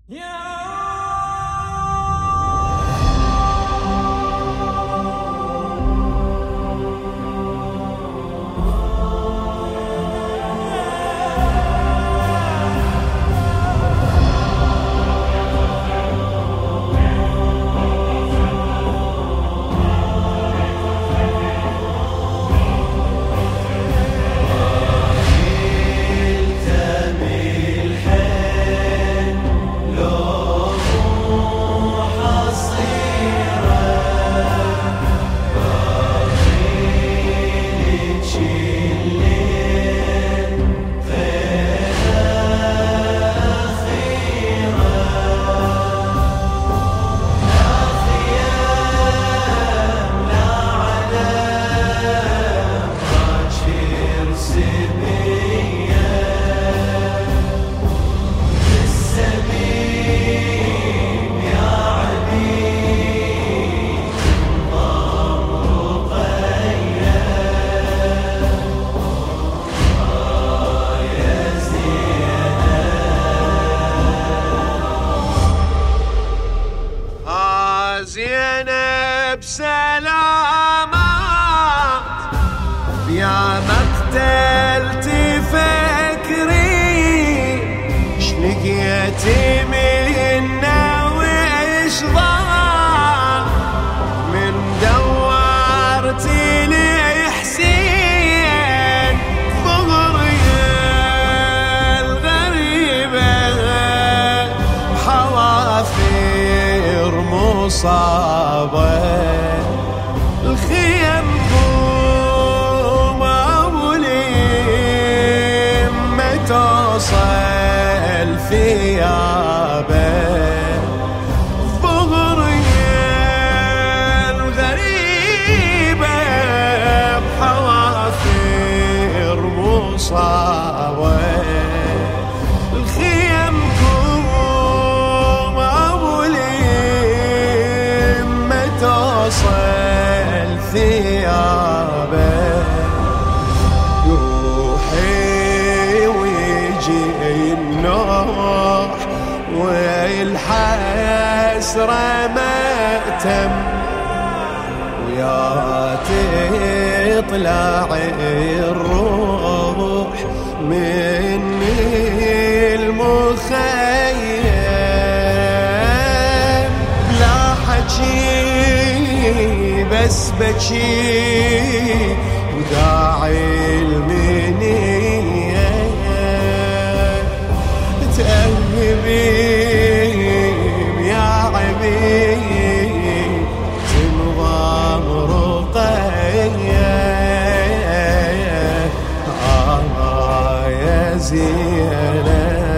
زينب سلامات يا مقتل تفكري شلقيتي منا وإيش ضاع من دورتي لحسين ظهري الغريبة حوافر مصابة الخيم قوم أولي ما توصل ثيابه ظهري الغريبة بحوافر مصابة الخيم قوم أولي ما توصل ثيابه روحي ويجي النوح والحسرة مأتم ويا تطلع الروح من المخيم لا حكي بس بكي وداعي المنية تأهبي يا عبيد تنظام رقية يا زينب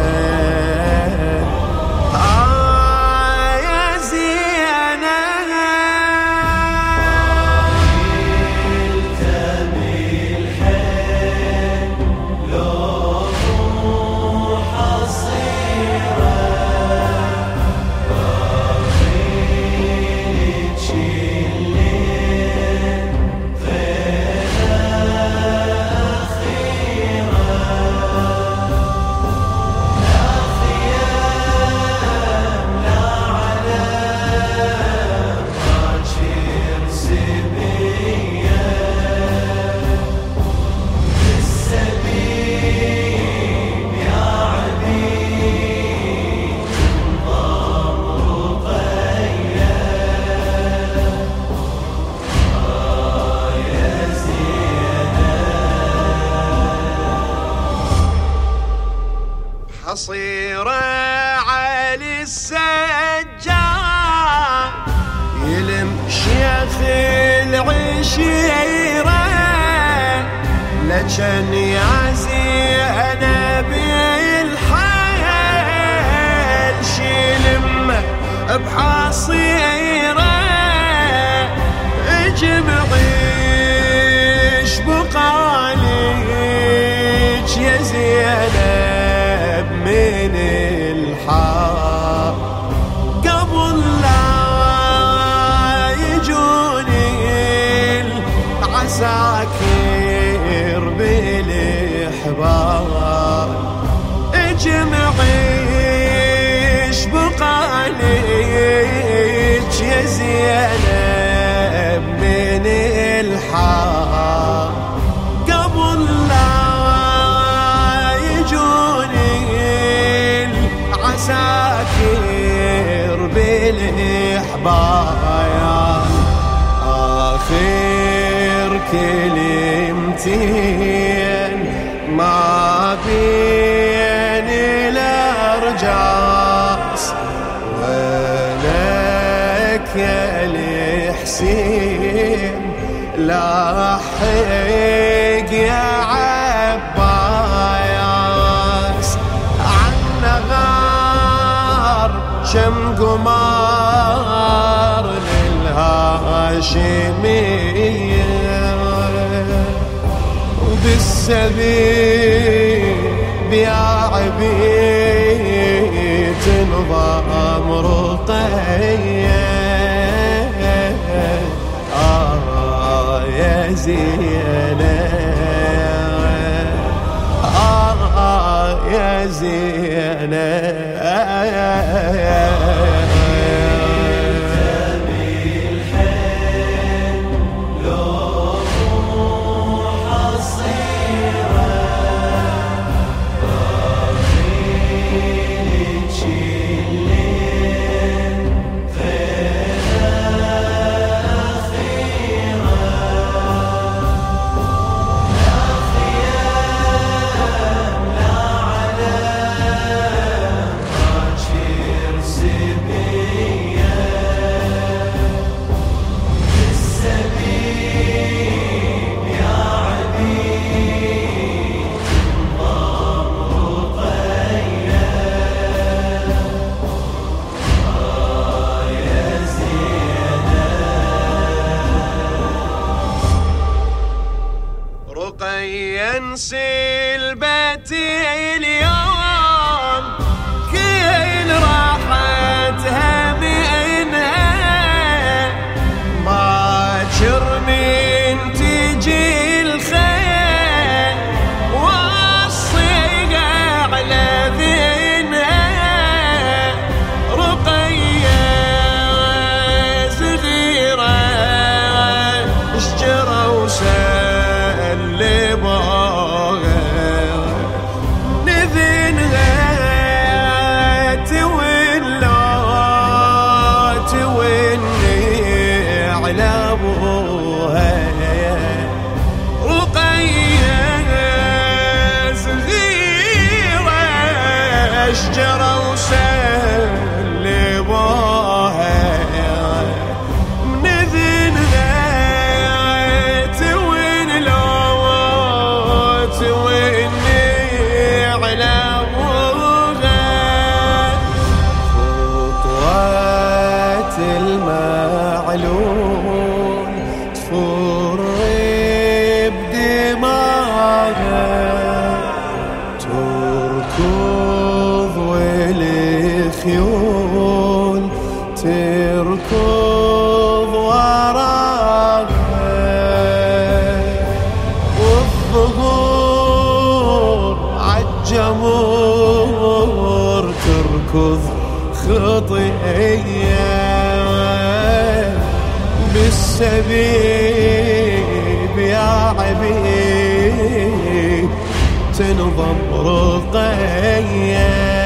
حصيرة علي السجاد يلم شيخ العشيرة لجن يا زينب الحيل شيلمه بحصيرة اجمعيش بقاليج يا زينب من الحار قبل لا يجوني العساكر بالإحبار اجمعيش بيتين ما بين الأرجاس، وينك يا الحسين لاحق يا عباس، عنا غار شم قمار للهاشمية، وبالسبيب يا عبيد تنظام رقية، يا زينب يا زينب. سلبتي اليوم كل راحتها منها، باكر من تجي الخيل والصيق على ذنها، رقية صغيرة شجرة وسلبها شجرة وسلبوها من ذنها، توين لوت تويني على ابوها، خطوات المعلوم تفر بدماغها، تركض والخيول تركض وراها، والظهور عالجمور تركض خطيئة، بالسبيب يا عبيد تنظم رقية.